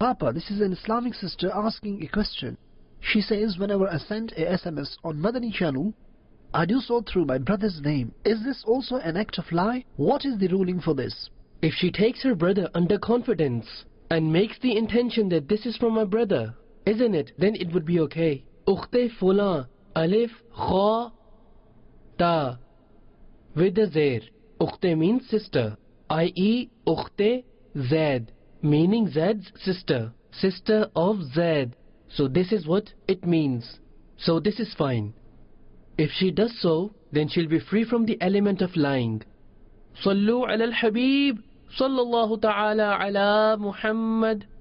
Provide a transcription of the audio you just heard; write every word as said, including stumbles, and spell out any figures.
Papa, this is an Islamic sister asking a question. She says, whenever I send a S M S on Madani channel, I do so through my brother's name. Is this also an act of lie? What is the ruling for this? If she takes her brother under confidence and makes the intention that this is from my brother, isn't it? Then it would be okay. Ukhte fulan, alif, kha, ta, with the zair. Ukhte means sister, that is Ukhte Zaid, meaning Zaid's sister, sister of Zaid. So this is what it means. So this is fine. If she does so, then she'll be free from the element of lying. Sallu ala al-Habib, sallallahu ta'ala ala Muhammad.